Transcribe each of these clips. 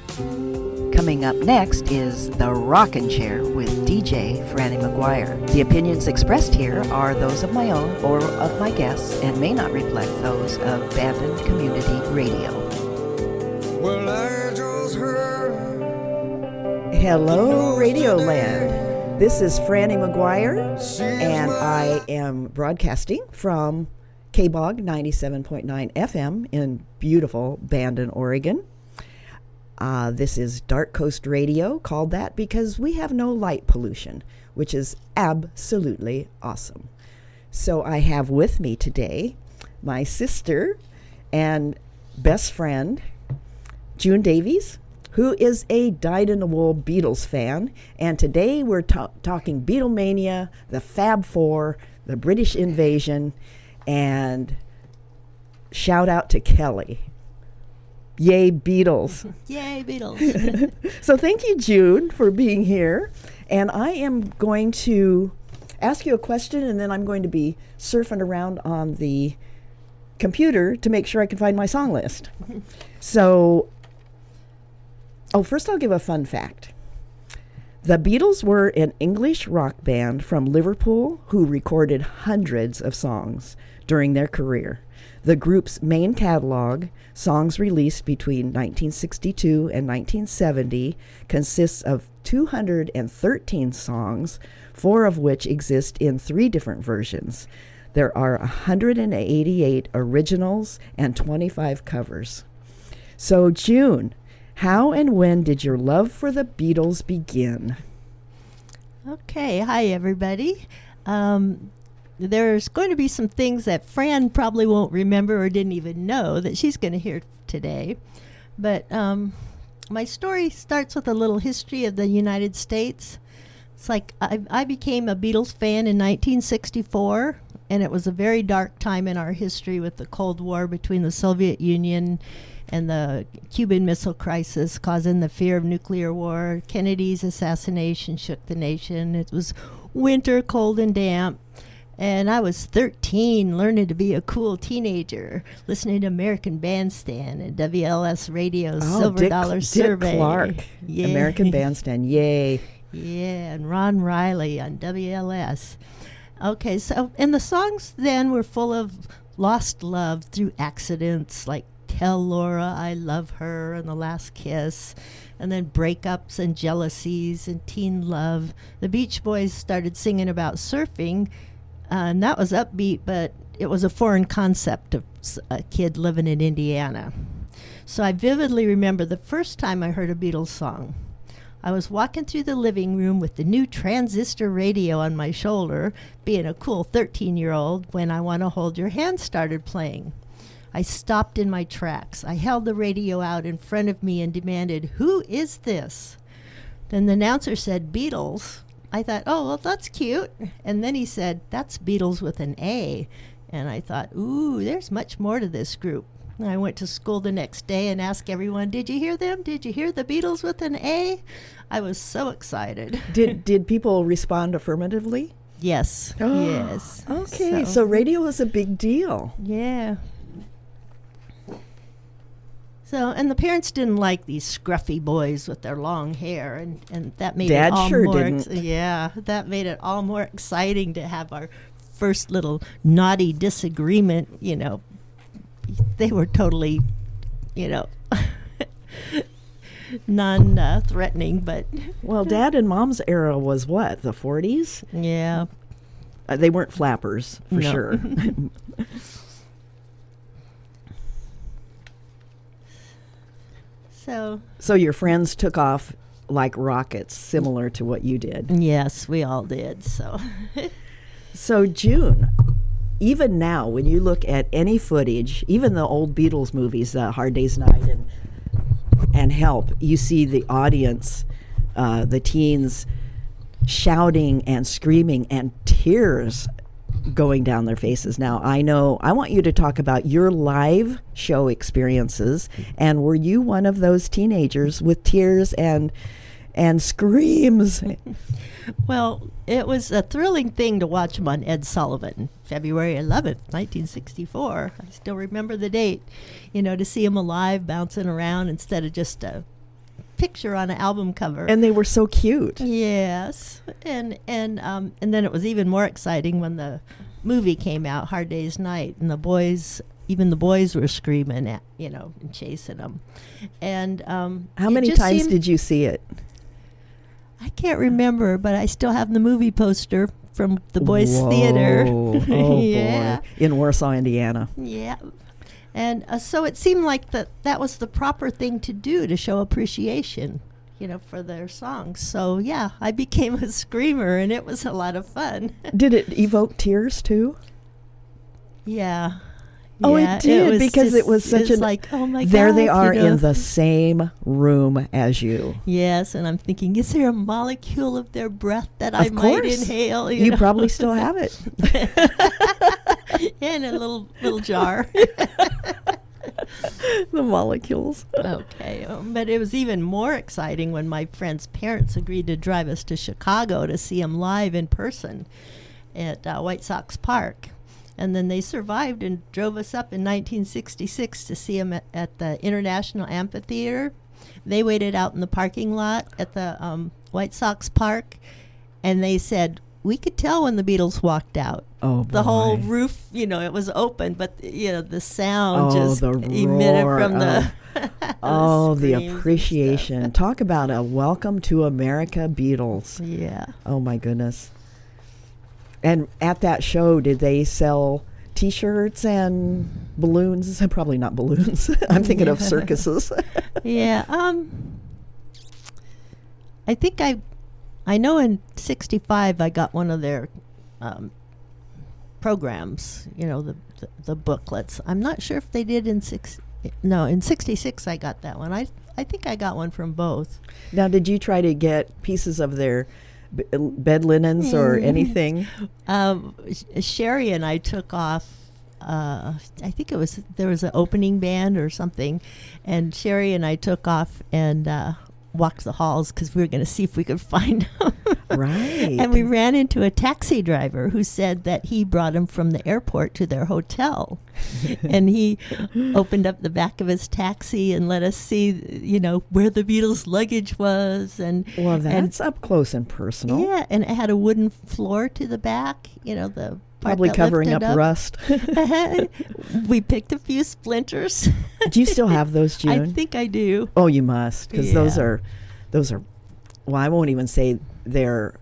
Coming up next is The Rockin' Chair with DJ Franny McGuire. The opinions expressed here are those of my own or of my guests and may not reflect those of Bandon Community Radio. Well, I just heard. Hello, Radioland. This is Franny McGuire, and I am broadcasting from KBOG 97.9 FM in beautiful Bandon, Oregon. This is Dark Coast Radio, called that because we have no light pollution, which is absolutely awesome. So I have with me today my sister and best friend, June Davies, who is a dyed-in-the-wool Beatles fan. And today we're talking Beatlemania, the Fab Four, the British invasion, and shout out to Kelly. Yay, Beatles. Yay, Beatles. So thank you, June, for being here. And I am going to ask you a question, and then I'm going to be surfing around on the computer to make sure I can find my song list. So, first I'll give a fun fact. The Beatles were an English rock band from Liverpool who recorded hundreds of songs during their career. The group's main catalog, songs released between 1962 and 1970, consists of 213 songs, 4 of which exist in 3 different versions. There are 188 originals and 25 covers. So, June, how and when did your love for the Beatles begin? Okay, hi everybody. There's going to be some things that Fran probably won't remember or didn't even know that she's going to hear today. But my story starts with a little history of the United States. It's like I became a Beatles fan in 1964, and it was a very dark time in our history with the Cold War between the Soviet Union and the Cuban Missile Crisis, causing the fear of nuclear war. Kennedy's assassination shook the nation. It was winter, cold and damp. And I was 13, learning to be a cool teenager, listening to American Bandstand and WLS Radio's Silver Dollar Survey. Dick Clark, yeah. American Bandstand, yay. Yeah, and Ron Riley on WLS. Okay, so, and the songs then were full of lost love through accidents, like Tell Laura I Love Her and The Last Kiss, and then breakups and jealousies and teen love. The Beach Boys started singing about surfing, and that was upbeat, but it was a foreign concept of a kid living in Indiana. So I vividly remember the first time I heard a Beatles song. I was walking through the living room with the new transistor radio on my shoulder, being a cool 13-year-old, when I Want to Hold Your Hand started playing. I stopped in my tracks. I held the radio out in front of me and demanded, "Who is this?" Then the announcer said, "Beatles." I thought, oh, well, that's cute. And then he said, "That's Beatles with an A." And I thought, ooh, there's much more to this group. And I went to school the next day and asked everyone, "Did you hear them? Did you hear the Beatles with an A?" I was so excited. Did people respond affirmatively? Yes. Oh, yes. Okay, so radio was a big deal. Yeah. So, and the parents didn't like these scruffy boys with their long hair, and that made Dad it all sure more didn't. Yeah, that made it all more exciting to have our first little naughty disagreement. You know, they were totally, you know, non-threatening, but Well, Dad and Mom's era was what, the 40s? yeah. They weren't flappers, for No. sure. So your friends took off like rockets, similar to what you did. Yes, we all did. So, So June, even now, when you look at any footage, even the old Beatles movies, Hard Day's Night and Help, you see the audience, the teens shouting and screaming and tears going down their faces. Now, I want you to talk about your live show experiences, and were you one of those teenagers with tears and screams? well, it was a thrilling thing to watch him on Ed Sullivan, February 11th, 1964. I still remember the date, to see him alive bouncing around instead of just a picture on an album cover. And they were so cute. Yes, and then it was even more exciting when the movie came out, Hard Day's Night, and even the boys were screaming at, and chasing them. And how many times did you see it? I can't remember, but I still have the movie poster from the boys' theater. Oh yeah. boy, in Warsaw, Indiana. Yeah. And so it seemed like that was the proper thing to do to show appreciation, for their songs. So, yeah, I became a screamer, and it was a lot of fun. Did it evoke tears, too? Yeah. Oh, yeah, it did, because it was such oh, my God. There they are in the same room as you. Yes, and I'm thinking, is there a molecule of their breath that I might inhale? You probably still have it. In a little jar. The molecules. Okay, but it was even more exciting when my friend's parents agreed to drive us to Chicago to see him live in person at White Sox Park. And then they survived and drove us up in 1966 to see him at the International Amphitheater. They waited out in the parking lot at the White Sox Park, and they said, we could tell when the Beatles walked out. Oh, boy. The whole roof, it was open, but the sound just the emitted roar from the the screams appreciation. Talk about a welcome to America Beatles. Yeah. Oh, my goodness. And at that show, did they sell T-shirts and balloons? Probably not balloons. I'm thinking of circuses. Yeah. I think I know in '65 I got one of their programs. The booklets. I'm not sure if they did in '66 I got that one. I think I got one from both. Now, did you try to get pieces of their bed linens or anything? Sherry and I took off. I think there was an opening band or something, and Sherry and I took off and walked the halls because we were going to see if we could find them. Right. And we ran into a taxi driver who said that he brought them from the airport to their hotel. And he opened up the back of his taxi and let us see, where the Beatles' luggage was. Well, that's up close and personal. Yeah, and it had a wooden floor to the back, the probably covering up rust. We picked a few splinters. Do you still have those, June? I think I do. Oh, you must, because those are. Well, I won't even say they're.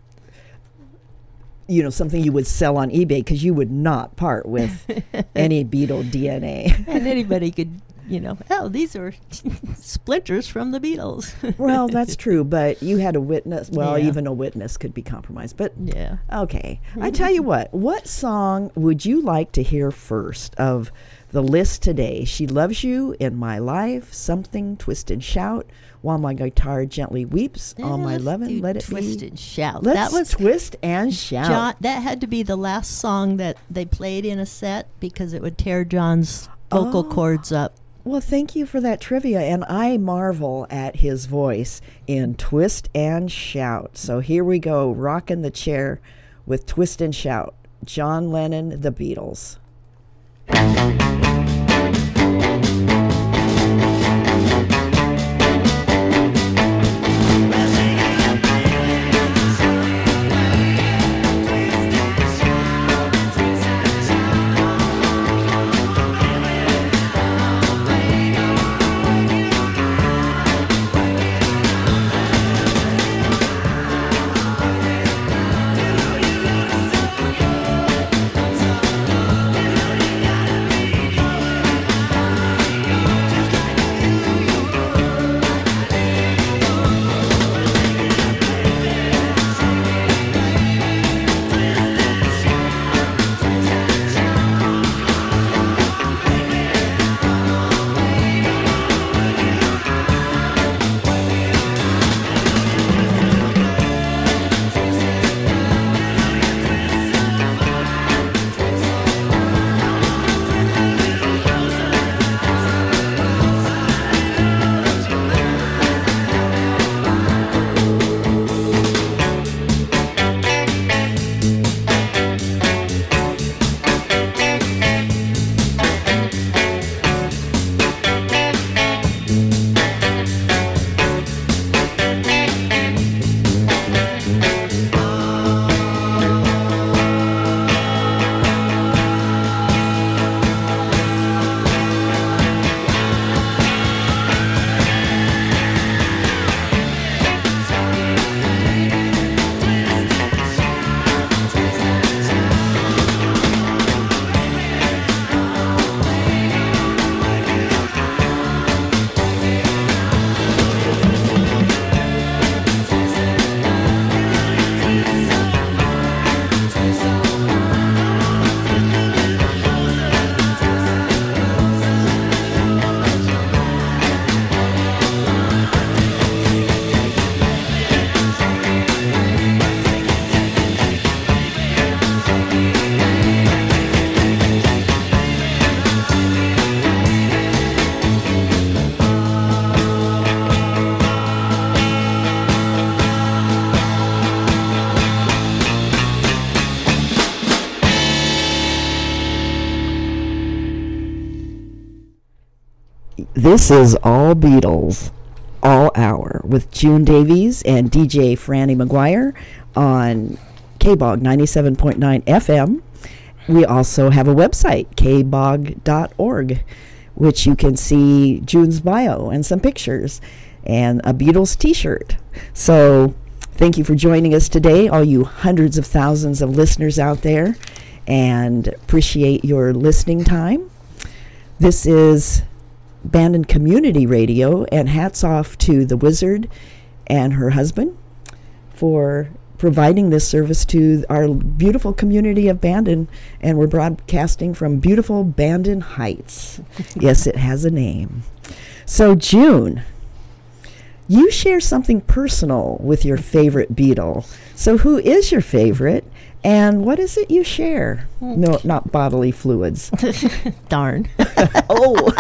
Something you would sell on eBay, because you would not part with any Beatle DNA. And anybody could, these are splinters from the Beatles. Well, that's true, but you had a witness. Well, even a witness could be compromised. But yeah, okay. I tell you what song would you like to hear first of the list today? She Loves You, In My Life, Something, Twist and Shout, While My Guitar Gently Weeps, All My Lovin', Let It Be. Twist and Shout. That was Twist and Shout. John, that had to be the last song that they played in a set because it would tear John's vocal cords up. Well, thank you for that trivia, and I marvel at his voice in Twist and Shout. So here we go, rocking the chair with Twist and Shout. John Lennon, The Beatles. You This is All Beatles, All Hour, with June Davies and DJ Franny McGuire on KBOG 97.9 FM. We also have a website, kbog.org, which you can see June's bio and some pictures and a Beatles t-shirt. So thank you for joining us today, all you hundreds of thousands of listeners out there, and appreciate your listening time. This is Bandon Community Radio, and hats off to the Wizard and her husband for providing this service to our beautiful community of Bandon, and we're broadcasting from beautiful Bandon Heights. Yes, it has a name. So, June, you share something personal with your favorite Beatle. So who is your favorite, and what is it you share? No, not bodily fluids. Darn. Oh.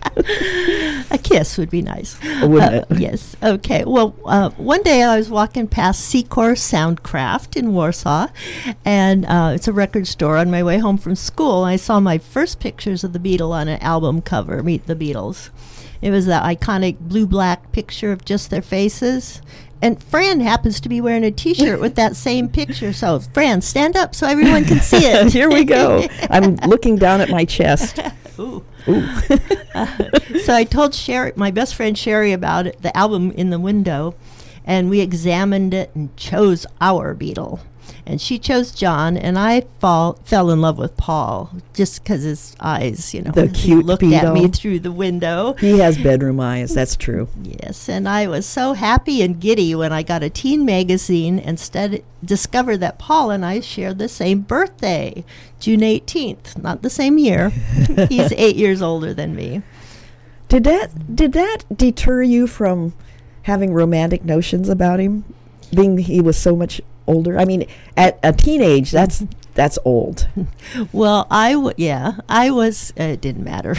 A kiss would be nice. Wouldn't it? Yes. Okay. Well, one day I was walking past Secor Soundcraft in Warsaw, and it's a record store. On my way home from school, I saw my first pictures of the Beatles on an album cover, Meet the Beatles. It was that iconic blue-black picture of just their faces. And Fran happens to be wearing a T-shirt with that same picture. So, Fran, stand up so everyone can see it. Here we go. I'm looking down at my chest. Ooh. Ooh. So I told Sherry, my best friend Sherry, about it, the album in the window, and we examined it and chose our Beatle. And she chose John, and I fell in love with Paul just because his eyes, you know, The he cute looked at me Beatle. through the window. He has bedroom eyes, that's true. Yes, and I was so happy and giddy when I got a teen magazine and discovered that Paul and I shared the same birthday, June 18th, not the same year. He's 8 years older than me. Did that deter you from having romantic notions about him, being he was so much older? I mean, at a teenage, that's old. Well, I was. It didn't matter.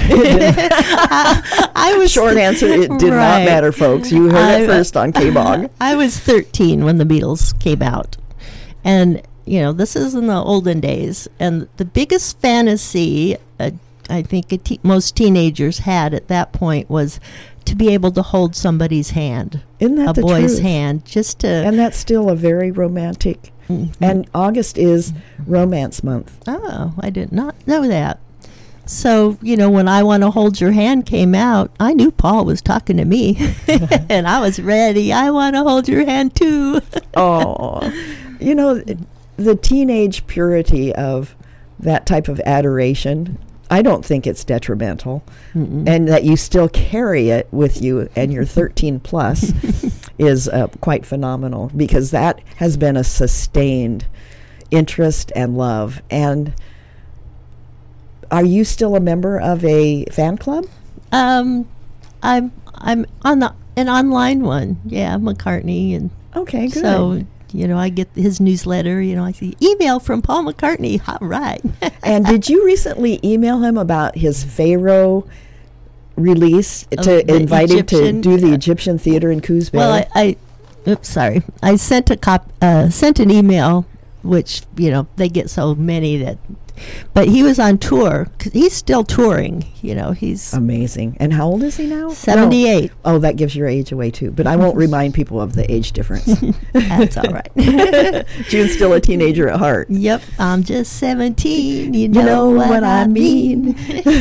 I was Short answer: it did not matter, folks. You heard it first on KBOG. I was 13 when the Beatles came out, and you know, this is in the olden days. And the biggest fantasy I think most teenagers had at that point was to be able to hold somebody's hand, Isn't that a the boy's truth? hand, just to. And that's still a very romantic. And August is Romance Month. Oh, I did not know that. So, you know, when I Want to Hold Your Hand came out, I knew Paul was talking to me. And I was ready. I want to hold your hand, too. Oh, you know, the teenage purity of that type of adoration, I don't think it's detrimental. And that you still carry it with you and you're 13 plus is quite phenomenal, because that has been a sustained interest and love. And are you still a member of a fan club? I'm on an online one. Yeah, McCartney. And Okay, good. so, you know, I get his newsletter. You know, I see email from Paul McCartney. All right. And did you recently email him about his Pharaoh release to the invite him to Egyptian- do the Egyptian theater in Coos Bay? Well, I sent an email, which, you know, they get so many that, but he was on tour. 'Cause he's still touring. You know, he's Amazing. And how old is he now? 78. Oh, that gives your age away too. But I won't remind people of the age difference. That's all right. June's still a teenager at heart. Yep, I'm just 17. You You know what I mean.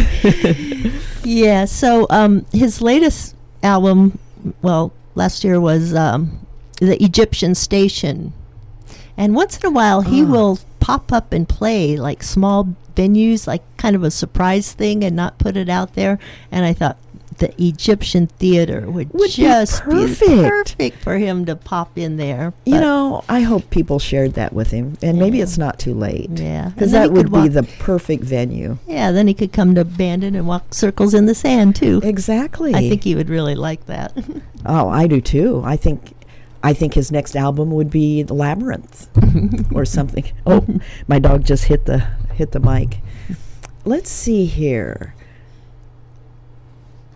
Yeah, so his latest album, well, last year was The Egyptian Station. And once in a while, he will pop up and play like small venues, like kind of a surprise thing, and not put it out there. And I thought the Egyptian Theater would Would be just be perfect. perfect for him to pop in there. You But, know, I hope people shared that with him. And maybe it's not too late. yeah. Because And then that he could would be walk- the perfect venue. Yeah, then he could come to Bandon and walk circles in the sand, too. Exactly. I think he would really like that. Oh, I do too. I think his next album would be The Labyrinth or something. Oh, my dog just hit the mic. Let's see here.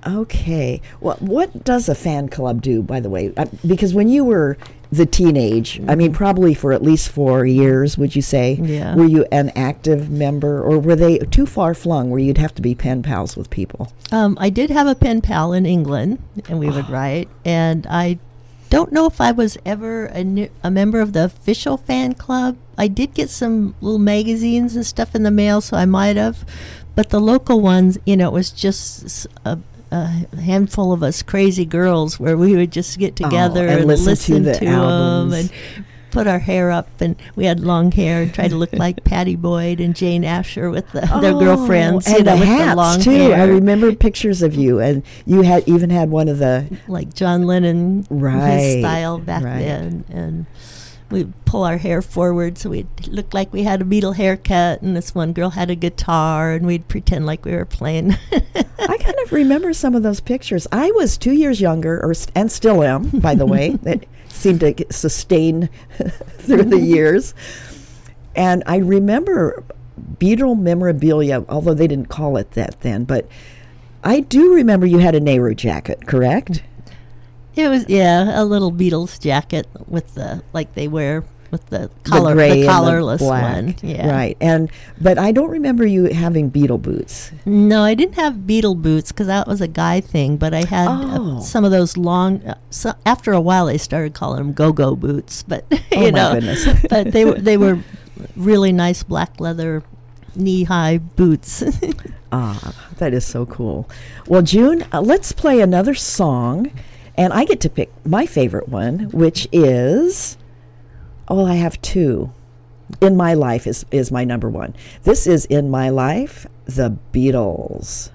Okay. Well, what does a fan club do, by the way? Because when you were the teenage, I mean, probably for at least 4 years, would you say? Yeah. Were you an active member, or were they too far flung where you'd have to be pen pals with people? I did have a pen pal in England, and we would write. And I don't know if I was ever a member of the official fan club. I did get some little magazines and stuff in the mail, so I might have. But the local ones, you know, it was just a handful of us crazy girls where we would just get together and listen to them and put our hair up, and we had long hair and tried to look like Patty Boyd and Jane Asher with their girlfriends, and you know, the with hats the long too. hair. I remember pictures of you, and you had even had one of the like John Lennon, Right, his style back right. then, and we'd pull our hair forward so we'd look like we had a Beatle haircut, and this one girl had a guitar, and we'd pretend like we were playing. I kind of remember some of those pictures. I was 2 years younger, and still am, by the way. That seemed to sustain through the years. And I remember Beatle memorabilia, although they didn't call it that then. But I do remember you had a Nehru jacket, correct? It was, yeah, a little Beatles jacket with the, like they wear with the collar, gray the and collarless the black. one. Yeah. Right. But I don't remember you having Beatle boots. No, I didn't have Beatle boots because that was a guy thing. But I had some of those long. So after a while, they started calling them go-go boots. But Oh, you my know, goodness. but they were really nice black leather knee-high boots. That is so cool. Well, June, let's play another song. And I get to pick my favorite one, which is, I have two. In My Life is my number one. This is In My Life, the Beatles.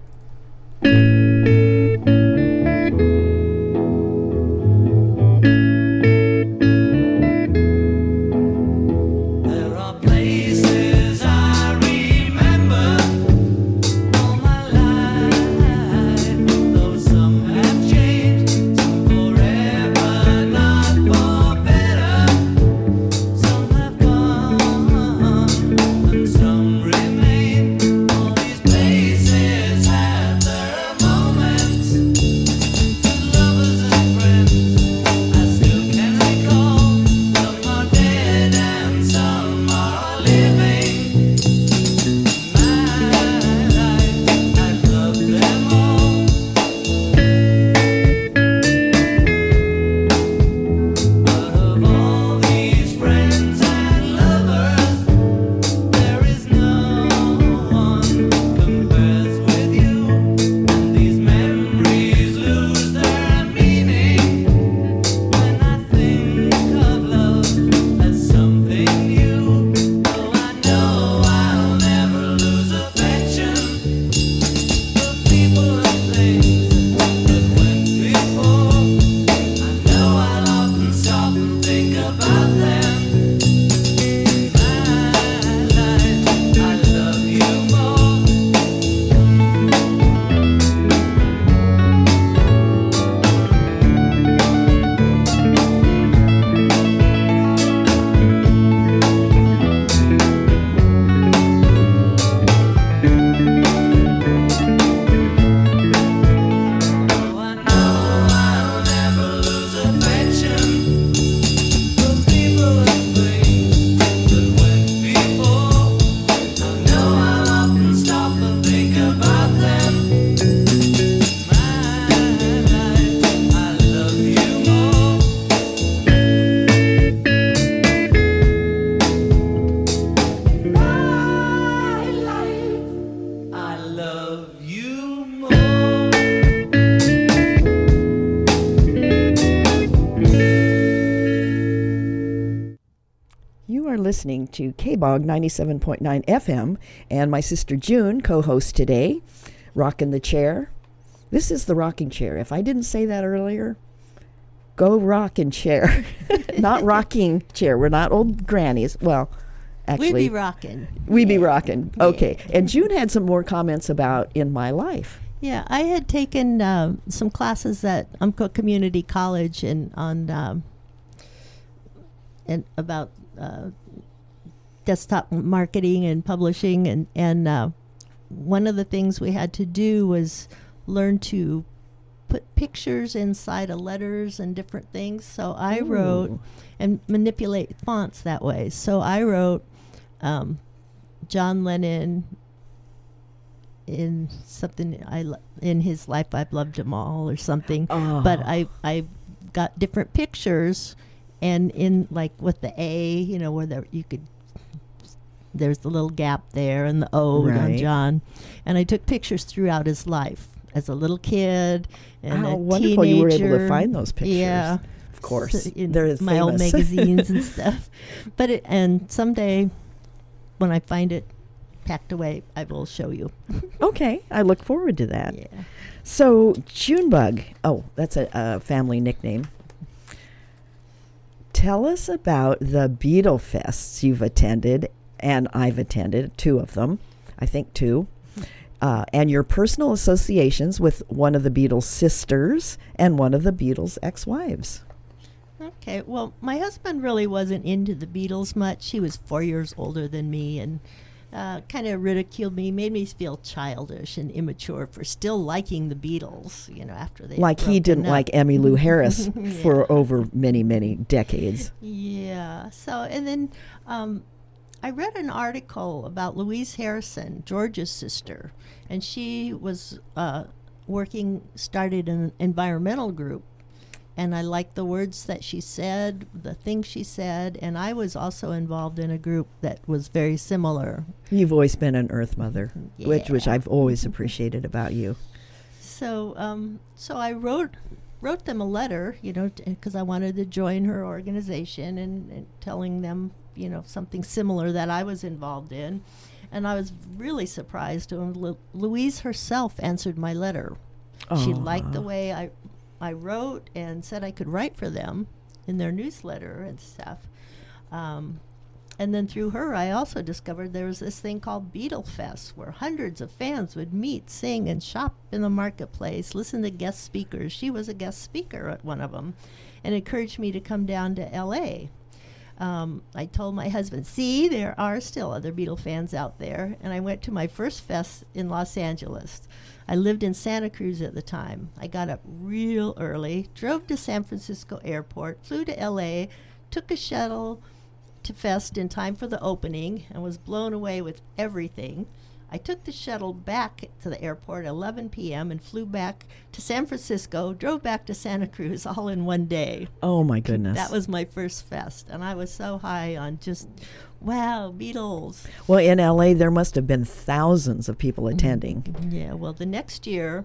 There are places I remember all my life, though some have changed, some forever, not for better. Some have gone, and some remain. All these places have their moments. With lovers and friends, I still can recall. Some are dead and some are living. My life, I've loved them all. But of all these friends and lovers, there is no one compares with you. And these memories lose their meaning when I think of love as something new. Though I know I'll never lose affection for people and things that went before. I know I'll often stop and think about them. My life, I love you more. Oh, I know I'll never lose affection for people and things that went before. I know I'll often stop and think about them. My life, I love you more. My life, I love you more. You are listening to KBOG 97.9 FM, and my sister June co-hosts today, Rockin' the Chair. This is the rocking chair. If I didn't say that earlier, go rockin' chair. Not rocking chair. We're not old grannies. Well, actually, We'd be rocking. we be rocking. Okay. And June had some more comments about In My Life. Yeah, I had taken some classes at Umpqua Community College and about desktop marketing and publishing, and one of the things we had to do was learn to put pictures inside of letters and different things. So I wrote and manipulate fonts that way. So I wrote John Lennon in something in his life I've loved them all or something. But I got different pictures, and in like with the A, you know, where you could. There's the little gap there and the O on Right. John. And I took pictures throughout his life as a little kid and How a wonderful you were able to teenager. find those pictures. Yeah. Of course. In They're my old famous. magazines and stuff. But and someday when I find it packed away, I will show you. Okay, I look forward to that. Yeah. So, Junebug. Oh, that's a family nickname. Tell us about the Beatle Fests you've attended, and I've attended 2 of them. I think 2. And your personal associations with one of the Beatles' sisters and one of the Beatles' ex-wives. Okay, well, my husband really wasn't into the Beatles much. He was 4 years older than me and kind of ridiculed me, made me feel childish and immature for still liking the Beatles, you know, after they Like he broken didn't up. like Emmylou Harris Yeah. for over many, many decades. Yeah. So, and then I read an article about Louise Harrison, George's sister, and she was started an environmental group. And I liked the words that she said, the things she said, and I was also involved in a group that was very similar. You've always been an Earth Mother, which Yeah. I've always appreciated about you. So, so I wrote them a letter, you know, because I wanted to join her organization and telling them, you know, something similar that I was involved in. And I was really surprised when Louise herself answered my letter. She liked the way I wrote and said I could write for them in their newsletter and stuff. And then through her, I also discovered there was this thing called Beatle Fest, where hundreds of fans would meet, sing, and shop in the marketplace, listen to guest speakers. She was a guest speaker at one of them, and encouraged me to come down to L.A. I told my husband, see, there are still other Beatle fans out there. And I went to my first fest in Los Angeles. I lived in Santa Cruz at the time. I got up real early, drove to San Francisco Airport, flew to L.A., took a shuttle to Fest in time for the opening, and was blown away with everything. I took the shuttle back to the airport at 11 p.m. and flew back to San Francisco, drove back to Santa Cruz all in one day. Oh, my goodness. That was my first fest, and I was so high on just, wow, Beatles. Well, in L.A., there must have been thousands of people attending. Yeah, well, the next year,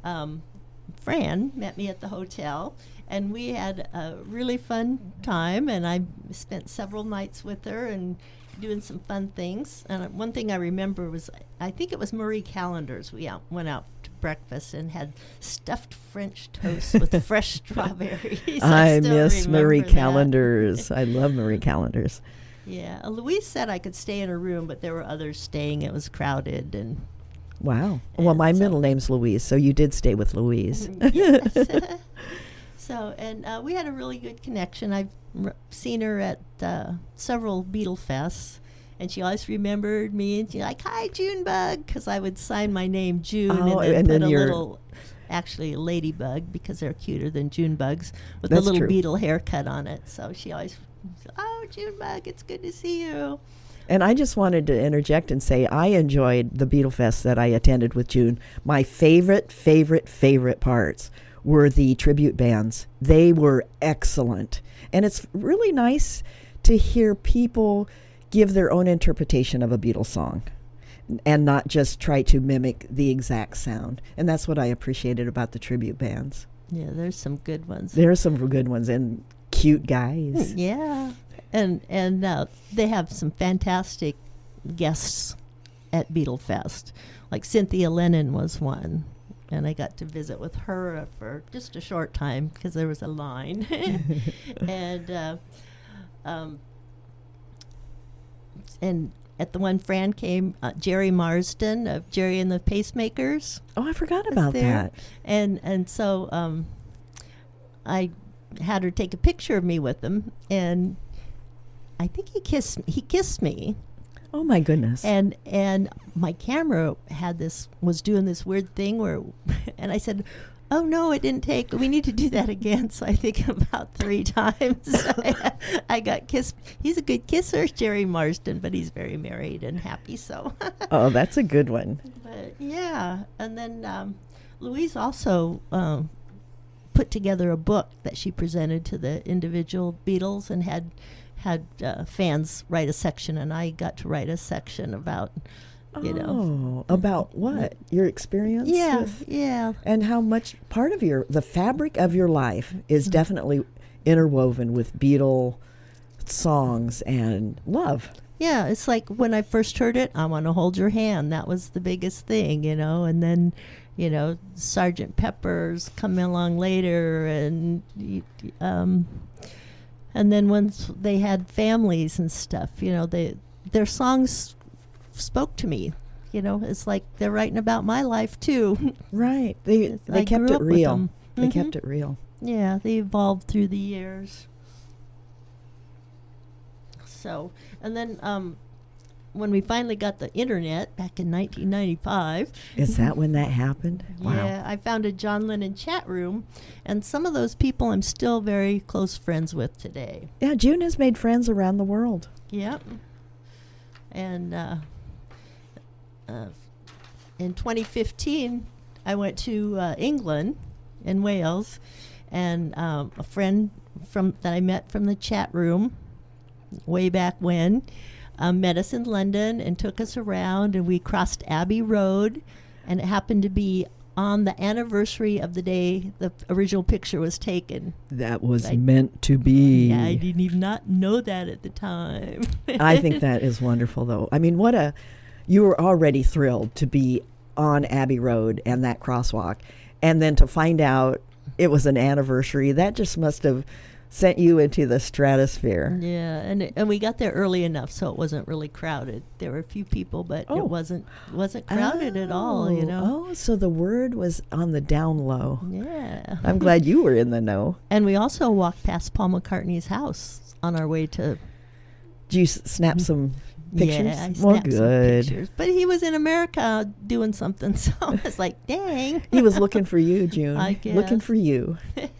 Fran met me at the hotel, and we had a really fun time, and I spent several nights with her and doing some fun things. And one thing I remember was, I think it was Marie Callender's. We went out to breakfast and had stuffed French toast with fresh strawberries. I still miss Marie remember that. Callender's. I love Marie Callender's. Yeah, Louise said I could stay in her room, but there were others staying. It was crowded, and Wow. Well, And my so- middle name's Louise, so you did stay with Louise. yes. So, and we had a really good connection. I've seen her at several Beatle Fests, and she always remembered me. And she's like, "Hi, Junebug," because I would sign my name June Oh, and then and put then a your- little, actually a ladybug because they're cuter than Junebugs, with That's a little true. Beatle haircut on it. So she always, "Oh, Junebug, it's good to see you." And I just wanted to interject and say I enjoyed the Beatle Fest that I attended with June. My favorite parts were the tribute bands. They were excellent. And it's really nice to hear people give their own interpretation of a Beatles song and not just try to mimic the exact sound. And that's what I appreciated about the tribute bands. Yeah, there's some good ones. There are some good ones and cute guys. Yeah, and they have some fantastic guests at Beatle Fest. Like Cynthia Lennon was one, and I got to visit with her for just a short time because there was a line. And at the one Fran came, Jerry Marsden of Jerry and the Pacemakers. Oh, I forgot was about there. that. And so I had her take a picture of me with him, and I think he kissed me. Oh my goodness. And my camera was doing this weird thing where, and I said, "Oh no, it didn't take. We need to do that again." So I think about 3 times I got kissed. He's a good kisser, Jerry Marsden, but he's very married and happy. So, Oh, that's a good one. but yeah, and then Louise also put together a book that she presented to the individual Beatles and had fans write a section, and I got to write a section about, you know. Oh, about what? Your experience? Yeah, with- yeah. And how much part of the fabric of your life is definitely interwoven with Beatle songs and love. Yeah, it's like when I first heard it, "I Want to Hold Your Hand." That was the biggest thing, you know. And then, you know, Sergeant Pepper's coming along later, and then once they had families and stuff, you know, their songs spoke to me. You know, it's like they're writing about my life too. Right. They I kept grew it up with real. them. They Mhm. kept it real. Yeah, they evolved through the years. So, and then when we finally got the internet back in 1995, Is that when that happened? Wow. yeah, I found a John Lennon chat room, and some of those people I'm still very close friends with today. Yeah, June has made friends around the world. Yep. And in 2015, I went to England and Wales, and a friend that I met from the chat room way back when met us in London and took us around, and we crossed Abbey Road, and it happened to be on the anniversary of the day the original picture was taken. That was I- meant to be. Yeah, I didn't even not know that at the time. I think that is wonderful, though. I mean, you were already thrilled to be on Abbey Road and that crosswalk, and then to find out it was an anniversary, that just must have sent you into the stratosphere. Yeah, and we got there early enough so it wasn't really crowded. There were a few people, but Oh. it wasn't crowded at all, you know. Oh, so the word was on the down low. Yeah. I'm glad you were in the know. And we also walked past Paul McCartney's house on our way to. Did you snap some pictures? Yeah, I Well, snapped some good. pictures. But he was in America doing something, so I was like, dang. He was looking for you, June. I Looking guess. for you.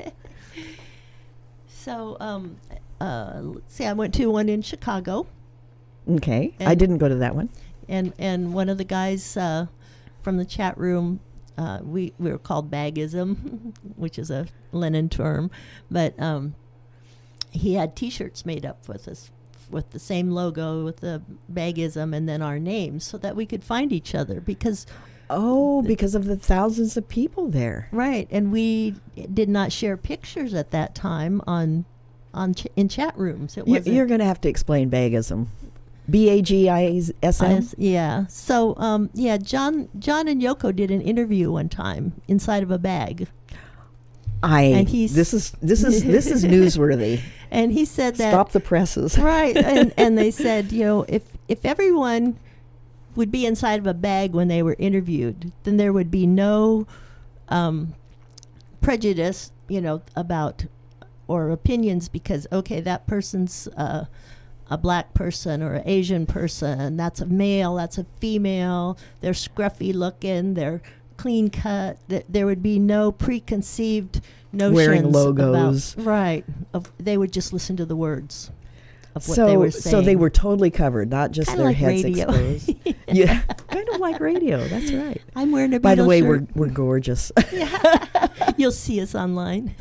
So, let's see, I went to one in Chicago. Okay. I And- didn't go to that one. And one of the guys from the chat room, we were called Bagism, which is a Lennon term, but he had T-shirts made up with us with the same logo with the Bagism and then our names, so that we could find each other because. Oh, because of the thousands of people there. Right, and we did not share pictures at that time in chat rooms. It wasn't. You're going to have to explain Bagism. Bagism? Yeah. So, John and Yoko did an interview one time inside of a bag, And he's- This is newsworthy. and he said that Stop the presses. right, and they said, you know, if everyone would be inside of a bag when they were interviewed, then there would be no prejudice, you know, about or opinions because that person's a black person or an Asian person, that's a male, that's a female, they're scruffy looking, they're clean cut. There would be no preconceived notions Wearing logos. about, right. They would just listen to the words of what they were saying. So they were totally covered, not just Kinda their like heads radio. exposed. Yeah, kind of like radio. That's right. I'm wearing a By the Beatles way, shirt. we're gorgeous. You'll see us online.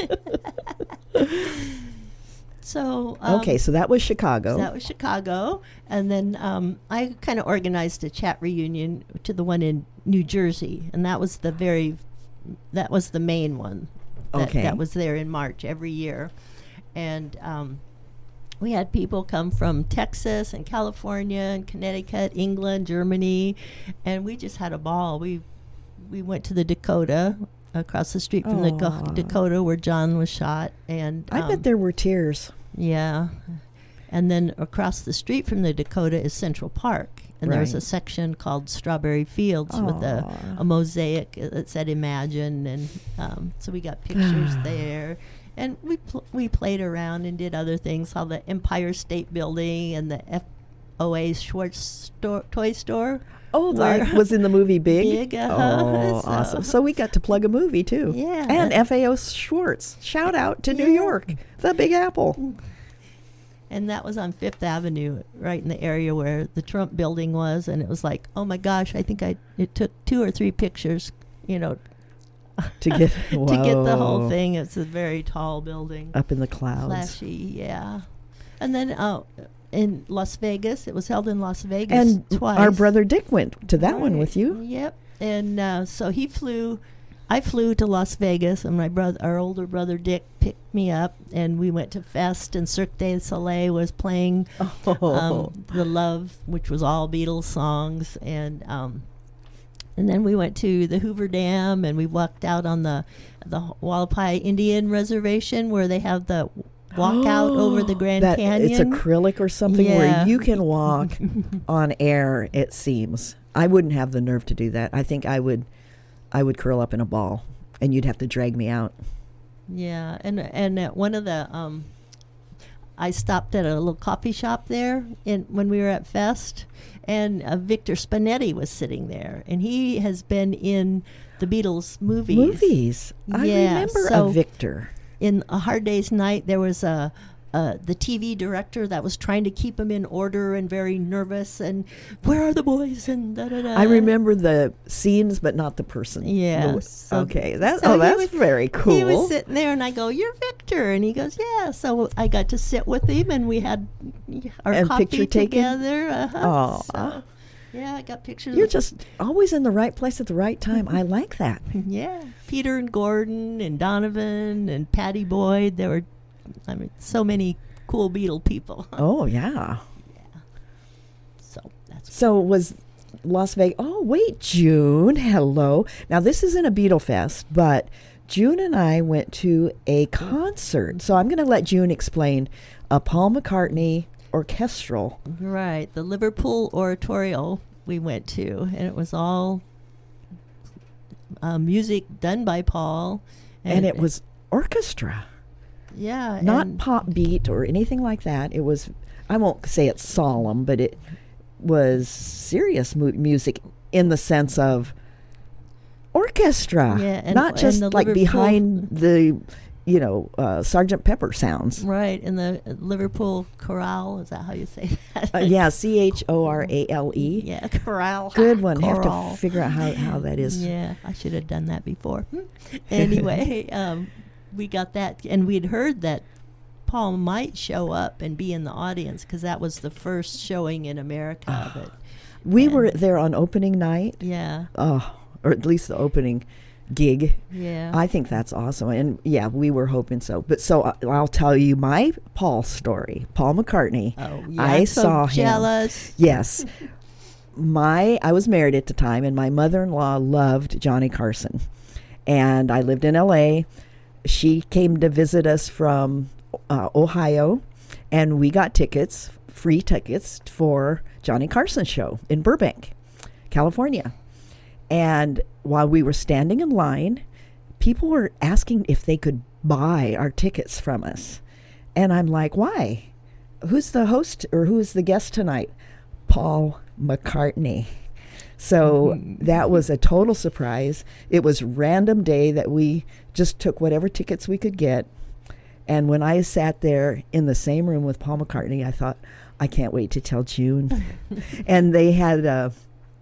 So Okay, so that was Chicago. that was Chicago, and then I kind of organized a chat reunion to the one in New Jersey, and that was the main one. Okay. That was there in March every year, and we had people come from Texas and California and Connecticut, England, Germany, and we just had a ball. We went to the Dakota, across the street from the Aw. Dakota where John was shot, and I bet there were tears. yeah. And then across the street from the Dakota is Central Park. And there's a Right. section called Strawberry Fields with Aw. a mosaic that said Imagine. And so we got pictures there. And we played around and did other things, saw the Empire State Building and the O.A. Schwartz toy store. Oh, Where- that was in the movie Big? Big, uh-huh. Oh, So- awesome. So we got to plug a movie, too. Yeah. And FAO Schwartz. Shout out to New Yeah. York, the Big Apple. And that was on Fifth Avenue, right in the area where the Trump building was. And it was like, oh my gosh, I think it took 2 or 3 pictures, To get, to get the whole Whoa. thing. It's a very tall building. Up in the clouds. Flashy, yeah. And then in Las Vegas, it was held in Las Vegas And twice. our brother Dick went to that one Right. with you. Yep. And so I flew to Las Vegas, and our older brother Dick picked me up, and we went to Fest, and Cirque du Soleil was playing Oh. The Love, which was all Beatles songs, and then we went to the Hoover Dam, and we walked out on the Wallapai Indian Reservation where they have the walkout over the Grand That Canyon. It's acrylic or something where Yeah. you can walk on air, it seems. I wouldn't have the nerve to do that. I think I would curl up in a ball, and you'd have to drag me out. Yeah, and at one of the I stopped at a little coffee shop there when we were at Fest, and Victor Spinetti was sitting there, and he has been in the Beatles movies. I Yeah, remember so- a Victor. In A Hard Day's Night, there was the TV director that was trying to keep him in order and very nervous, and where are the boys, and da-da-da. I remember the scenes, but not the person. Yeah, The- so- okay, so that's he that's very cool. He was sitting there, and I go, "You're Victor," and he goes, "Yeah." So I got to sit with him, and we had our And coffee picture taken? together. Aw. So, yeah, I got pictures. You're just always in the right place at the right time. I like that. yeah, Peter and Gordon and Donovan and Patty Boyd. There were, so many cool Beatle people. Oh yeah. So that's So was Las Vegas? Oh wait, June. Hello. Now this isn't a Beatle Fest, but June and I went to a concert. So I'm going to let June explain a Paul McCartney orchestral. right. The Liverpool Oratorio we went to, and it was all music done by Paul, And it was orchestra, yeah, not and- pop beat or anything like that. It was, I won't say it's solemn, but it was serious music in the sense of orchestra, Yeah, and- not and just the like Liverpool- behind the, Sergeant Pepper sounds. right in the Liverpool Chorale. Is that how you say that? Yeah, Chorale. Yeah, chorale. Good one. Have Chorale. to figure out how that is. Yeah, I should have done that before. Anyway, we got that, and we'd heard that Paul might show up and be in the audience because that was the first showing in America of it. We And- were there on opening night, Yeah, or at least the opening gig. yeah. I think that's awesome. And yeah, we were hoping so. But so I'll tell you my Paul story. Paul McCartney. oh, yeah. I I'm so saw him. jealous. Yes. I was married at the time, and my mother-in-law loved Johnny Carson. And I lived in LA. She came to visit us from Ohio, and we got tickets, free tickets for Johnny Carson's show in Burbank, California. And while we were standing in line, people were asking if they could buy our tickets from us. And I'm like, why? Who's the host or who is the guest tonight? Paul McCartney. So that was a total surprise. It was random day that we just took whatever tickets we could get. And when I sat there in the same room with Paul McCartney, I thought, I can't wait to tell June. And they had a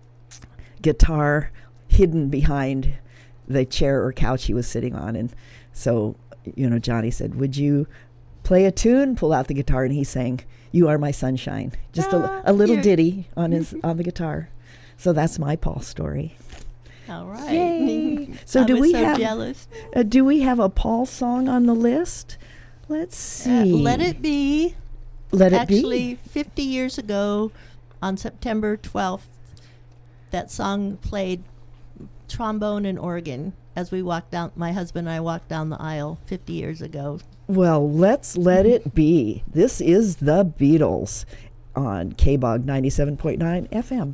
guitar hidden behind the chair or couch he was sitting on. And so, Johnny said, would you play a tune? Pull out the guitar, and he sang, "You Are My Sunshine." Just a little cute. ditty on the guitar. So that's my Paul story. All right. Yay. So I do was we so have jealous. Do we have a Paul song on the list? Let's see. Let It Be. Let It Actually, Be. 50 years ago, on September 12th, that song played trombone and organ as we walked down. My husband and I walked down the aisle 50 years ago. Well, let's let it be. This is the Beatles on KBOG 97.9 FM.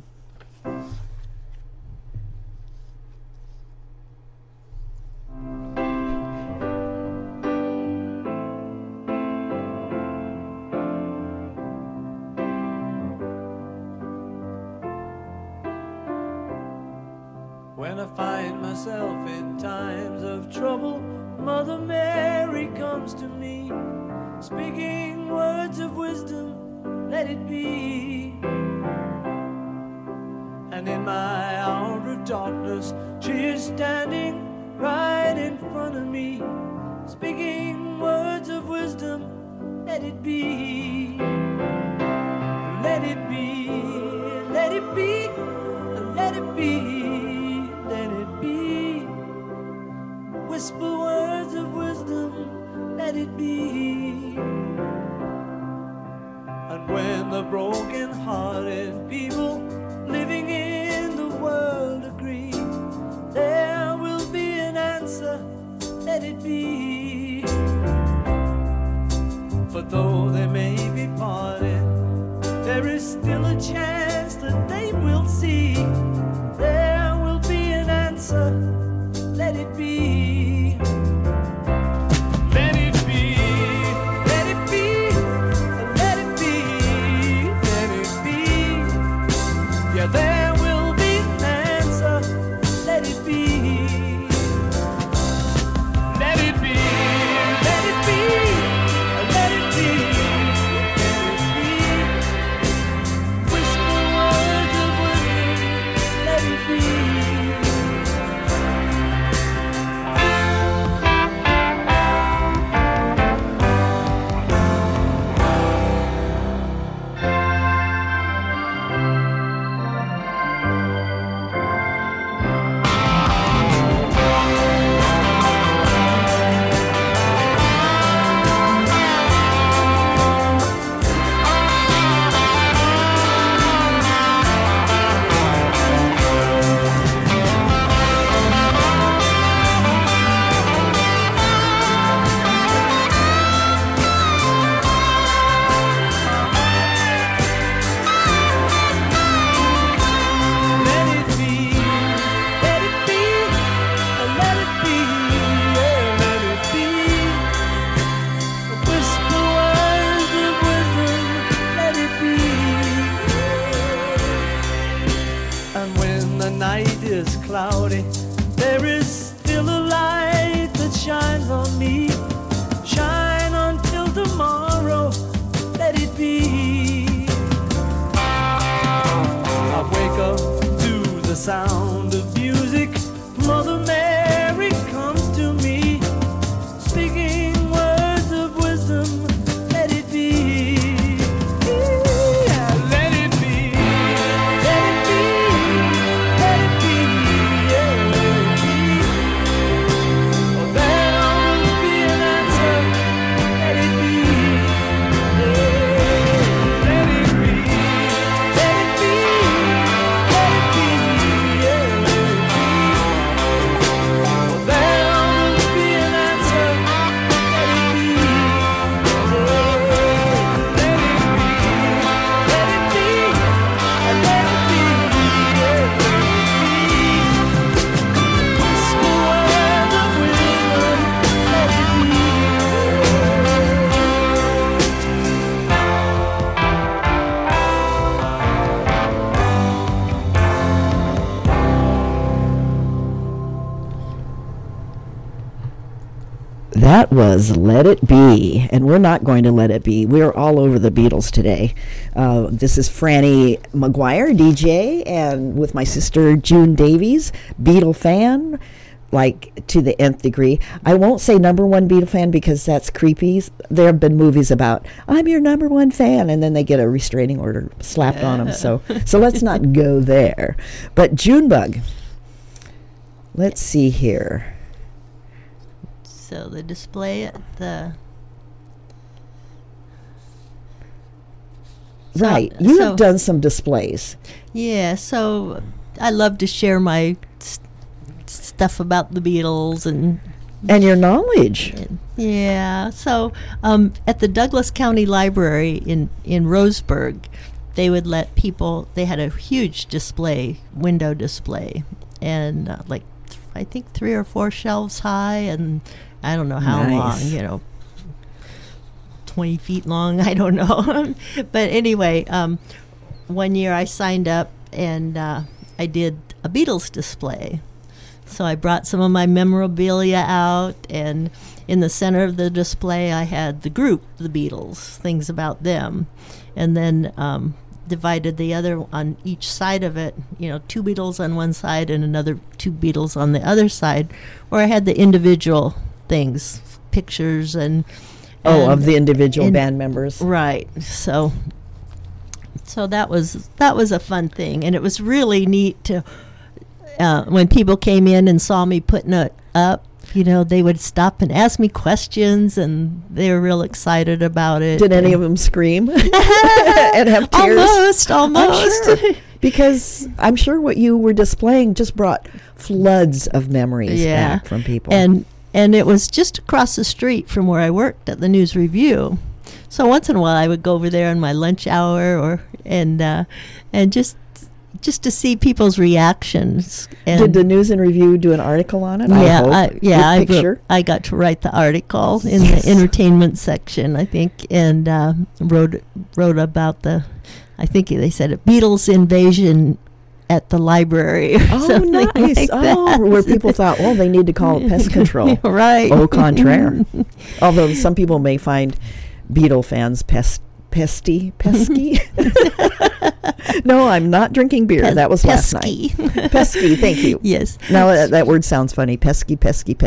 When I find myself in times of trouble, Mother Mary comes to me, speaking words of wisdom, let it be. And in my hour of darkness, she is standing right in front of me, speaking words of wisdom, let it be. Let it be, let it be, let it be, let it be. Whisper words of wisdom, let it be. And when the broken-hearted people living in the world agree, there will be an answer, let it be. For though they may be parted, there is still a chance that they will see. There will be an answer, let it be. Let it be, let it be, let it be, let it be. Yeah, there will be an answer, let it be. Let it be, let it be, let it be, let it be. Whisper words of wisdom, let it be. Let it be, let it be, let it be, yeah, let it be. Whisper words of wisdom, let it be. And when the night is cloudy, there is still a light that shines on me. Shine until tomorrow, let it be. I wake up to the sound of music. Mother Mary comes to me, speaking words of wisdom, let it be. Yeah, let it be, let it be, let it be, yeah, let it be. Oh, there will be an answer, let it be. Yeah, let it be, let it be, let it be, yeah, let it be. Oh, there will be an answer, let it be. Yeah, let it be, let it be, yeah, let it be. Whisper words of wisdom, let it be. That was Let It Be, and we're not going to let it be. We're all over the Beatles today. This is Franny McGuire, DJ, and with my sister June Davies, Beatle fan, like to the nth degree. I won't say number one Beatle fan because that's creepy. There have been movies about, I'm your number one fan, and then they get a restraining order slapped on them. So let's not go there. But Junebug, let's see here. So the display at the Right. So- You so- have done some displays. Yeah, so I love to share my stuff about the Beatles and And your knowledge. yeah. So at the Douglas County Library in Roseburg, they would let people. They had a huge display, window display, and I think 3 or 4 shelves high, and I don't know how Nice. long. 20 feet long. I don't know. But anyway, one year I signed up and I did a Beatles display. So I brought some of my memorabilia out, and in the center of the display I had the group, the Beatles, things about them. And then divided the other on each side of it, 2 Beatles on one side and another 2 Beatles on the other side, where I had the individual things, pictures and of the individual in- band members. right. So that was a fun thing, and it was really neat to when people came in and saw me putting it up. They would stop and ask me questions, and they were real excited about it. Did any of them scream and have tears? Almost. I'm sure. Because I'm sure what you were displaying just brought floods of memories back from people. And it was just across the street from where I worked at the News Review. So once in a while I would go over there in my lunch hour and just to see people's reactions. And did the News and Review do an article on it? I got to write the article in the entertainment section, I think, and wrote about I think they said a Beatles invasion at the library. Or Oh, something nice. like that. Where people thought, well, they need to call it pest control. Right. Au contraire. Although some people may find Beatle fans pesky. No, I'm not drinking beer. That was last pesky. night. Pesky, thank you. Yes. Now that word sounds funny. Pesky.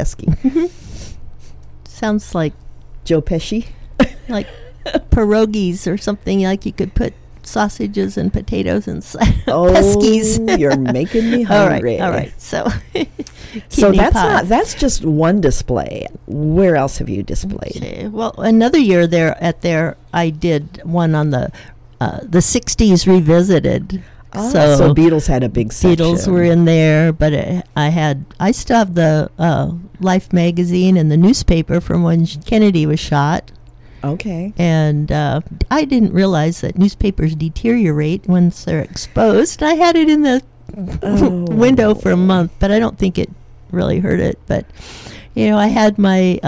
Sounds like Joe Pesci. pierogies or something, like you could put sausages and potatoes inside. Oh, Peskies. You're making me All hungry. right. So, So kidney pie. that's just one display. Where else have you displayed? Okay. Well, another year I did one on the 60s revisited. So Beatles had a big section. Beatles were in there, but I still have the Life magazine and the newspaper from when Kennedy was shot. Okay. And I didn't realize that newspapers deteriorate once they're exposed. I had it in the window for a month, but I don't think it really hurt it. But, I had my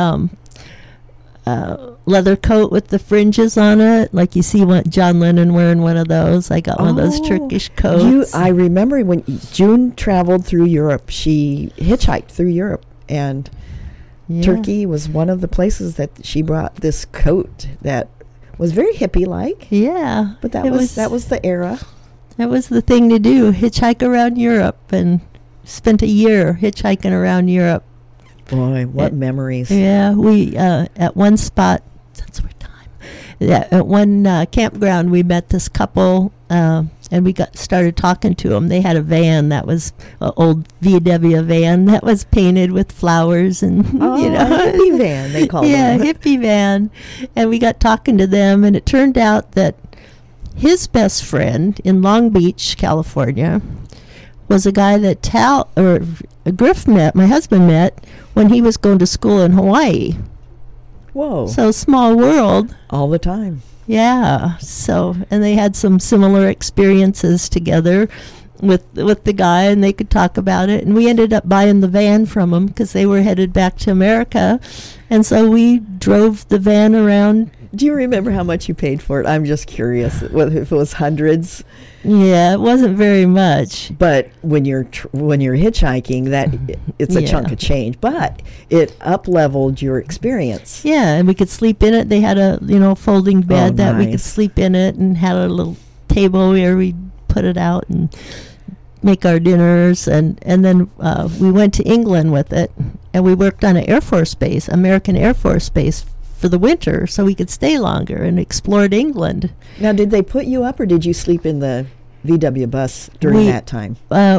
leather coat with the fringes on it, like you see John Lennon wearing one of those. I got one of those Turkish coats. I remember when June traveled through Europe, she hitchhiked through Europe, and Turkey was one of the places that she brought this coat that was very hippie-like. Yeah. But that was the era. That was the thing to do, hitchhike around Europe, and spent a year hitchhiking around Europe. Boy, what memories. Yeah, we, at one spot, that's our time, at one campground, we met this couple, and we started talking to them. They had a van that was an old VW van that was painted with flowers and, hippie van, they call it. Yeah, hippie van. And we got talking to them, and it turned out that his best friend in Long Beach, California, was a guy that Griff met, my husband met, when he was going to school in Hawaii. Whoa. So small world. All the time. Yeah. So, and they had some similar experiences together with the guy, and they could talk about it. And we ended up buying the van from them because they were headed back to America. And so we drove the van around. Do you remember how much you paid for it? I'm just curious if it was hundreds. Yeah, it wasn't very much. But when you're hitchhiking, it's a chunk of change. But it up-leveled your experience. Yeah, and we could sleep in it. They had a folding bed that we could nice. sleep in it, and had a little table where we put it out and make our dinners. And then we went to England with it, and we worked on an Air Force base, American Air Force base, for the winter, so we could stay longer and explored England. Now, did they put you up, or did you sleep in the VW bus during that time?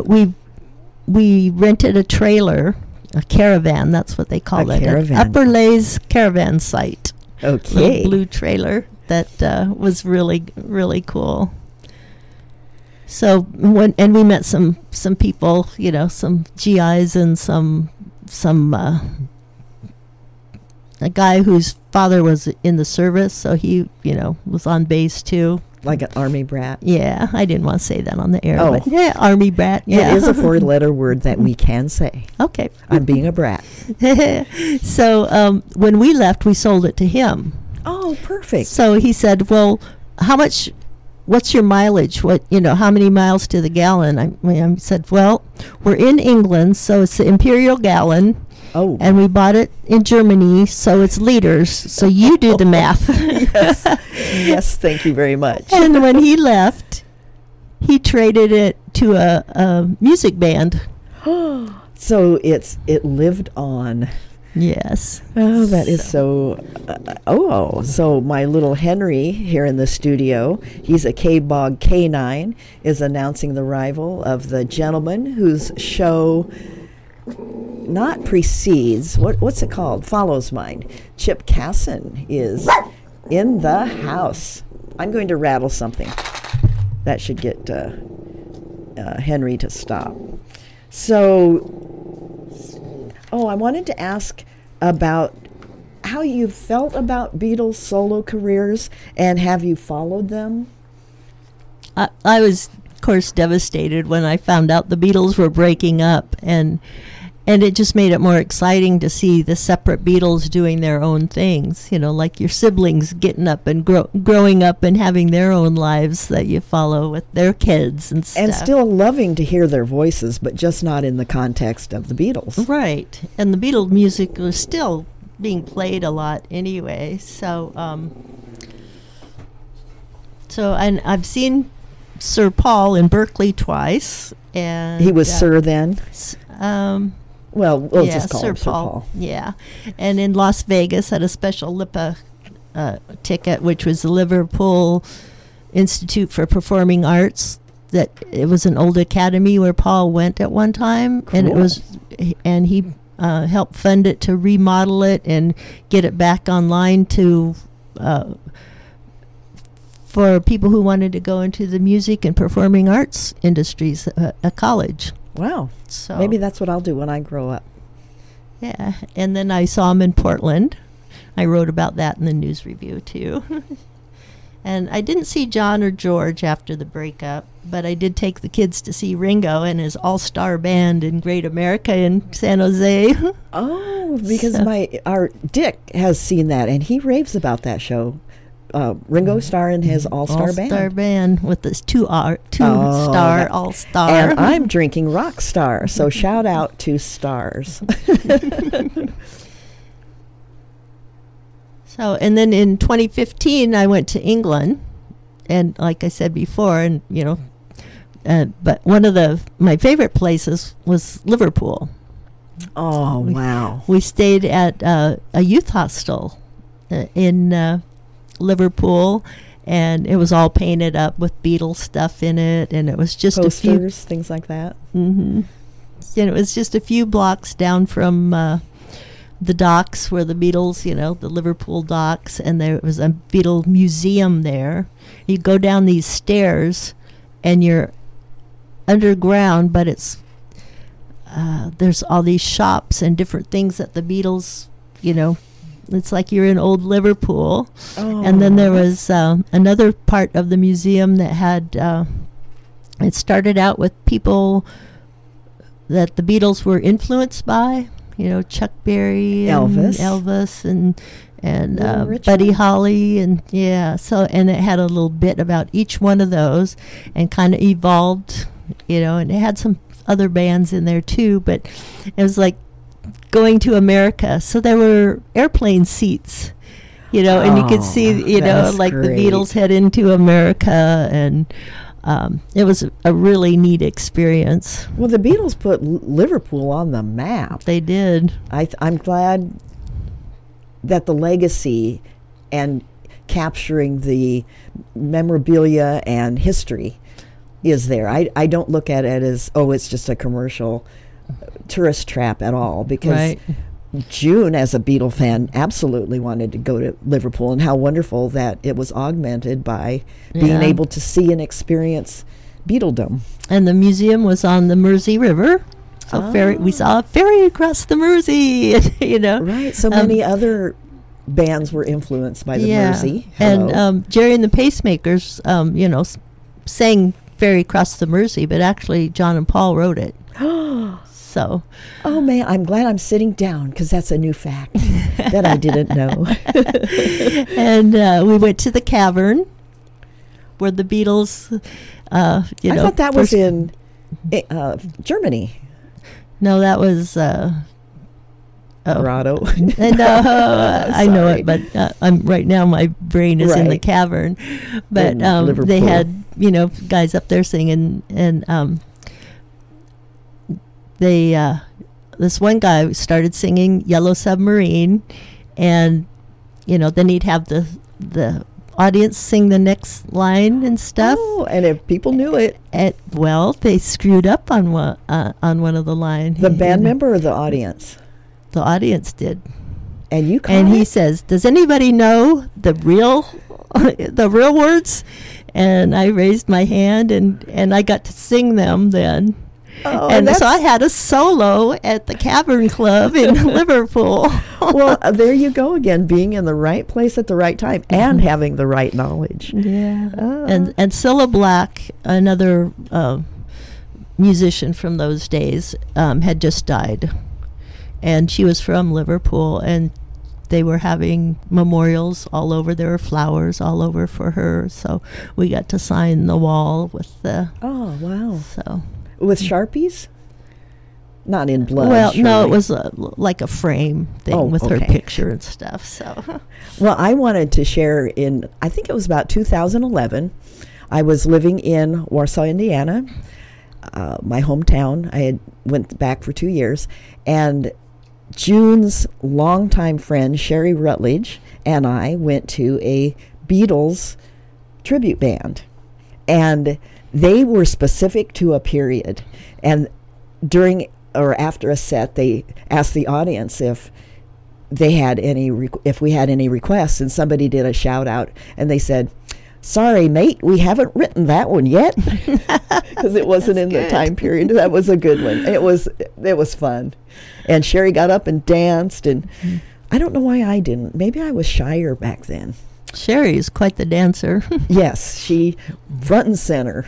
We rented a trailer, a caravan. That's what they call it. Caravan. An Upper Lays caravan site. Okay. Little blue trailer that was really, really cool. So and we met some people, some GIs and some a guy whose father was in the service, so he, was on base too. Like an Army brat? Yeah, I didn't want to say that on the air. Oh. But yeah, Army brat. Yeah. It is a four-letter word that we can say. Okay. I'm being a brat. So when we left, we sold it to him. Oh, perfect. So he said, well, how much what's your mileage? How many miles to the gallon? I said, well, we're in England, so it's the imperial gallon. Oh. And we bought it in Germany, so it's liters. So you do the math. Yes. Yes, thank you very much. And when he left, he traded it to a music band. So it lived on. Yes. Oh, that is so. So my little Henry here in the studio, he's a K-Bog K9, is announcing the arrival of the gentleman whose show not precedes, what's it called? Follows mine. Chip Casson is in the house. I'm going to rattle something. That should get Henry to stop. So, I wanted to ask about how you felt about Beatles' solo careers, and have you followed them? I was, of course, devastated when I found out the Beatles were breaking up, and it just made it more exciting to see the separate Beatles doing their own things, like your siblings getting up and growing up and having their own lives that you follow with their kids and stuff. And still loving to hear their voices, but just not in the context of the Beatles. Right. And the Beatles music was still being played a lot anyway. So, and I've seen Sir Paul in Berkeley twice. And He was Sir then? Well, we'll yeah, just call him Sir Paul. Yeah. And in Las Vegas at a special LIPA ticket, which was the Liverpool Institute for Performing Arts. That it was an old academy where Paul went at one time, and he helped fund it to remodel it and get it back online to for people who wanted to go into the music and performing arts industries, a college. Wow. So Maybe that's what I'll do when I grow up. yeah, and then I saw him in Portland. I wrote about that in the news review too. And I didn't see John or George after the breakup, but I did take the kids to see Ringo and his all-star band in Great America in San Jose. Oh, because So- our Dick has seen that, and he raves about that show. Ringo Starr and his all-star band. With this two-star that- all-star. And I'm drinking Rockstar, so shout out to stars. So, and then in 2015, I went to England, and like I said before, and but one of my favorite places was Liverpool. Oh, wow. We stayed at a youth hostel in Liverpool, and it was all painted up with Beatles stuff in it, and it was just Posters, things like that. And it was just a few blocks down from the docks where the Beatles, the Liverpool docks, and there was a Beatle museum there. You go down these stairs, and you're underground, but it's there's all these shops and different things that the Beatles, it's like you're in old Liverpool. And then there was another part of the museum that had, it started out with people that the Beatles were influenced by, Chuck Berry and Elvis. and Little Richard. Buddy Holly, and and it had a little bit about each one of those, and kind of evolved, and it had some other bands in there too, but it was like going to America. So there were airplane seats, and you could see, that's like great. the Beatles head into America, and it was a really neat experience. Well, the Beatles put Liverpool on the map. They did. I'm glad that the legacy and capturing the memorabilia and history is there. I don't look at it as, it's just a commercial tourist trap at all, because Right. June, as a Beatle fan, absolutely wanted to go to Liverpool, and how wonderful that it was augmented by being Yeah. able to see and experience Beatledom. And the museum was on the Mersey River. So we saw a ferry across the Mersey, Right, so many other bands were influenced by the Mersey. Hello. And Jerry and the Pacemakers, sang Ferry Across the Mersey, but actually John and Paul wrote it. So, Oh man, I'm glad I'm sitting down, because that's a new fact that I didn't know. and we went to the cavern. where the Beatles, I thought that was first- in Germany. No, that was. Grotto. And I know Sorry. it, but I'm right now. My brain is in the Right. cavern. But In they Liverpool. had guys up there singing, and they this one guy started singing "Yellow Submarine," and then he'd have the audience sing the next line and stuff. Oh, and if people knew it, Well, they screwed up on one of the lines. the band member or the audience, The audience did. and you caught And he it? says, "Does anybody know the real words?" And I raised my hand, and I got to sing them then. Oh, and so I that's- had a solo at the Cavern Club in Liverpool. well, there you go again, being in the right place at the right time and having the right knowledge. Yeah. Ah. And Cilla Black, another musician from those days, had just died. And she was from Liverpool, and they were having memorials all over. There were flowers all over for her. So we got to sign the wall with the. Oh, wow. So. With Sharpies? Not in blood. Well, no, it surely. was like a frame thing Oh, with her okay. picture and stuff. So. Well, I wanted to share I think it was about 2011. I was living in Warsaw, Indiana, my hometown. I had went back for 2 years, and June's longtime friend Sherry Rutledge and I went to a Beatles tribute band, and they were specific to a period. And during or after a set, they asked the audience if they had if we had any requests, and somebody did a shout out, and they said, "Sorry, mate, we haven't written that one yet," because it wasn't in the time period. That was a good one. It was fun, and Sherry got up and danced, and I don't know why I didn't. Maybe I was shyer back then. Sherry is quite the dancer. Yes, she front and center.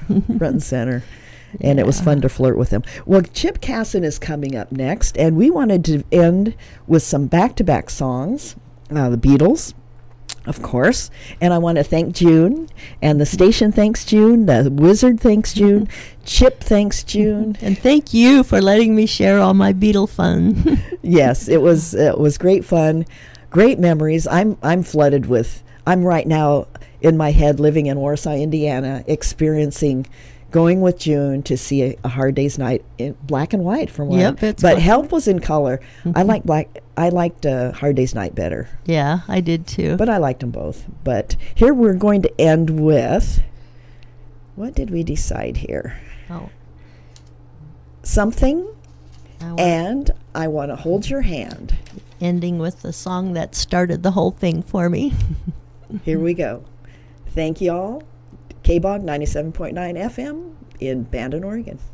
And it was fun to flirt with him. Well, Chip Casson is coming up next, and we wanted to end with some back-to-back songs, the Beatles, of course. And I want to thank June, and the station thanks June, the Wizard thanks June, Chip thanks June. And thank you for letting me share all my Beatle fun. Yes, it was great fun, great memories. I'm flooded with. I'm right now in my head living in Warsaw, Indiana, experiencing going with June to see a Hard Day's Night in black and white from Yep, it's but fun. Help was in color. I liked Hard Day's Night better, Yeah, I did too. but I liked them both. But here we're going to end with, what did we decide here? Oh, Something, I want- and I Want to Hold Your Hand. ending with the song that started the whole thing for me. Here we go. Thank you all. KBOG 97.9 FM in Bandon, Oregon.